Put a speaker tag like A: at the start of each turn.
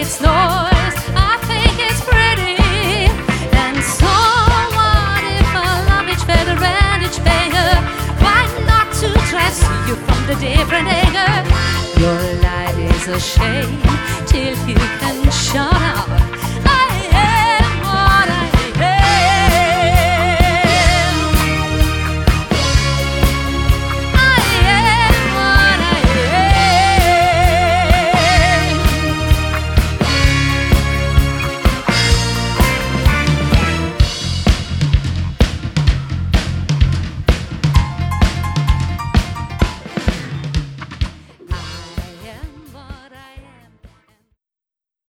A: its noise. I think it's pretty. And so what if a love each feather and each finger? Why not to try to see you from the different angle? Your light is a shade till you can shut out.